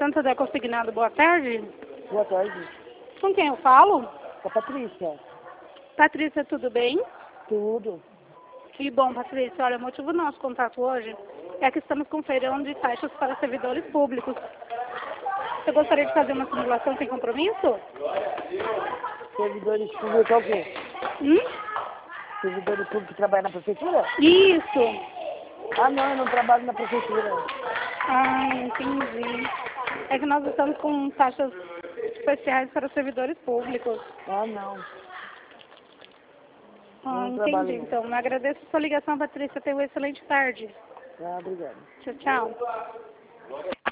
Santo André Consignado, boa tarde. Boa tarde. Com quem eu falo? Com a Patrícia. Patrícia, tudo bem? Tudo. Que bom, Patrícia. Olha, o motivo do nosso contato hoje é que estamos com feirão de taxas para servidores públicos. Você gostaria de fazer uma simulação sem compromisso? Servidores públicos é o quê? Servidores públicos que trabalham na prefeitura? Isso. Ah, não, eu não trabalho na prefeitura. Ah, entendi. É que nós estamos com taxas especiais para servidores públicos. Ah, não. Ah, Não trabalho, entendi. não. Então, agradeço a sua ligação, Patrícia. Tenha uma excelente tarde. Ah, obrigado. Tchau, tchau.